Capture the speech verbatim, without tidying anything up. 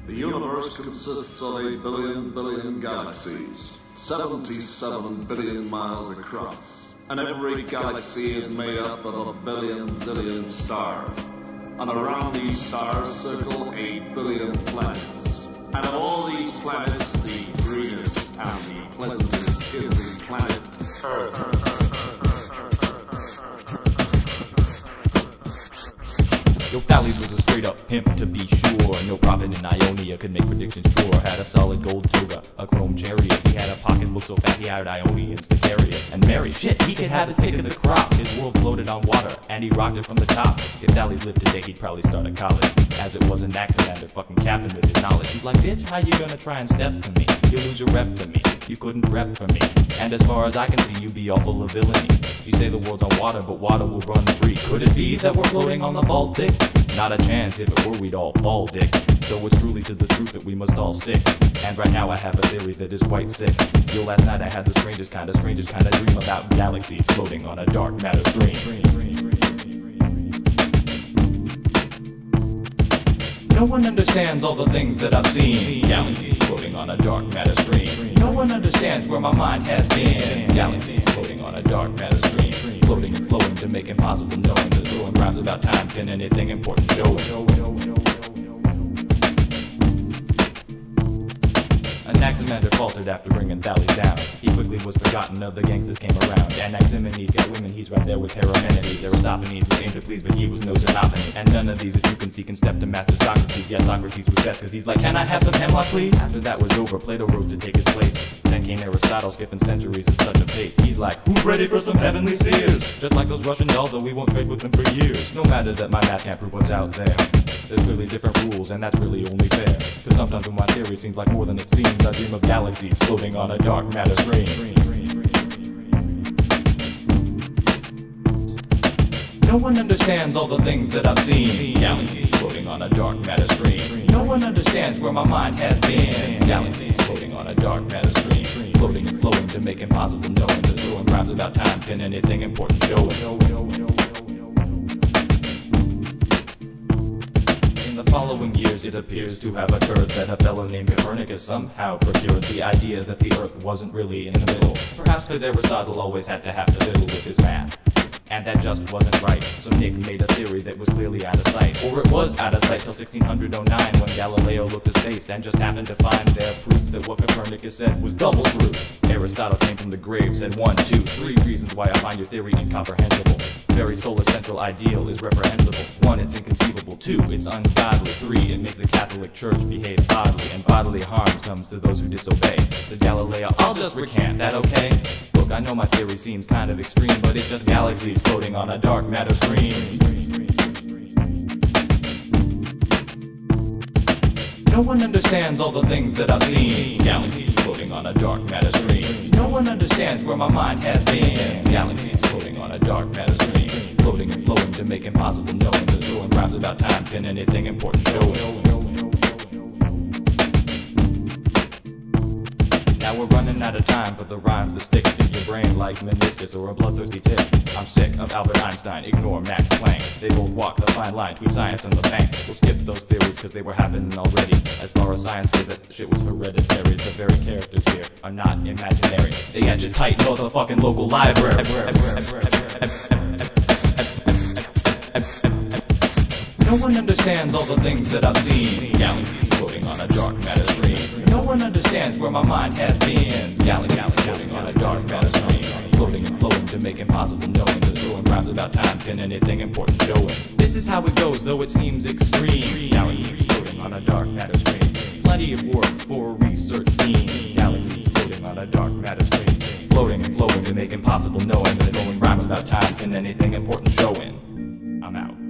The universe consists of a billion billion galaxies, seventy-seven billion miles across, and every galaxy is made up of a billion zillion stars. And around these stars circle a billion planets. And of all these planets, the greenest and the pleasantest is the planet Earth. Yo, Thales was a straight-up pimp, to be sure. No prophet in Ionia could make predictions sure. Had a solid gold toga, a chrome chariot. He had a pocketbook so fat he hired Ionians to carry it. And Mary, shit, he could have his pick of the crop. His world floated on water, and he rocked it from the top. If Thales lived today, he'd probably start a college. As it was an accident, to fucking cap him with his knowledge. He's like, bitch, how you gonna try and step to me? You'll lose your rep to me. You couldn't rep for me. And as far as I can see, you be all full of villainy. You say the world's on water, but water will run free. Could it be that we're floating on the Baltic? Not a chance, if it were we'd all fall, dick. So it's truly to the truth that we must all stick. And right now I have a theory that is quite sick. Yo, last night I had the strangest kind of, strangest kind of dream about galaxies floating on a dark matter stream. No one understands all the things that I've seen. Galaxies floating on a dark matter stream. No one understands where my mind has been. Galaxies floating on a dark matter stream. Floating and flowing to make impossible knowing. The throwing rhymes about time, can anything important show it? Anaximander faltered after bringing Thales down. He quickly was forgotten, other gangsters came around. Anaximenes got women, he's right there with Parmenides. Aristophanes was aimed to please, but he was no Xenophanes. And none of these, as you can see, can step to master Socrates. Yeah, Socrates was best, cause he's like, can I have some hemlock, please? After that was over, Plato rose to take his place. Then came Aristotle, skipping centuries at such a pace. He's like, who's ready for some heavenly spheres? Just like those Russian dolls, though we won't trade with them for years. No matter that my math can't prove what's out there. There's really different rules, and that's really only fair. Cause sometimes when my theory seems like more than it seems, I dream of galaxies floating on a dark matter stream. No one understands all the things that I've seen. Galaxies floating on a dark matter stream. No one understands where my mind has been. Galaxies floating on a dark matter stream. Floating and flowing to make impossible knowing. The throwing rhymes about time, can anything important show it? In the following years, it appears to have occurred that a fellow named Copernicus somehow procured the idea that the Earth wasn't really in the middle. Perhaps because Aristotle always had to have to fiddle with his math. And that just wasn't right, so Nick made a theory that was clearly out of sight. Or it was out of sight till sixteen oh nine, when Galileo looked at space and just happened to find there proof that what Copernicus said was double true. Aristotle came from the grave, said one, two, three reasons why I find your theory incomprehensible. Very solar central ideal is reprehensible. One, it's inconceivable. Two, it's ungodly. Three, it makes the Catholic Church behave oddly, and bodily harm comes to those who disobey. So Galileo, I'll just recant, that okay? Look, I know my theory seems kind of extreme, but it's just galaxies floating on a dark matter stream. No one understands all the things that I've seen. Galaxies floating on a dark matter stream. No one understands where my mind has been. Galaxies floating on a dark matter stream. Floating and flowing to make impossible knowing. The throwing rhymes about time, can anything important show it? Now we're running out of time for the rhymes that stick in your brain like meniscus or a bloodthirsty tick. I'm sick of Albert Einstein, ignore Max Planck. They both walk the fine line between science and the bank. We'll skip those theories cause they were happening already. As far as science goes, that shit was hereditary. The very characters here are not imaginary. They got you tight, know the fucking local library. No one understands all the things that I've seen. Galaxies floating on a dark matter stream. No one understands where my mind has been. Galaxies floating on a dark matter stream. Floating and flowing to make impossible knowing. The throwing rhymes about time, can anything important show it? This is how it goes, though it seems extreme. Galaxies floating on a dark matter stream. Plenty of work for a research team. Galaxies floating on a dark matter stream. Floating and flowing to make impossible knowing. The throwing rhymes about time, can anything important show it? I'm out.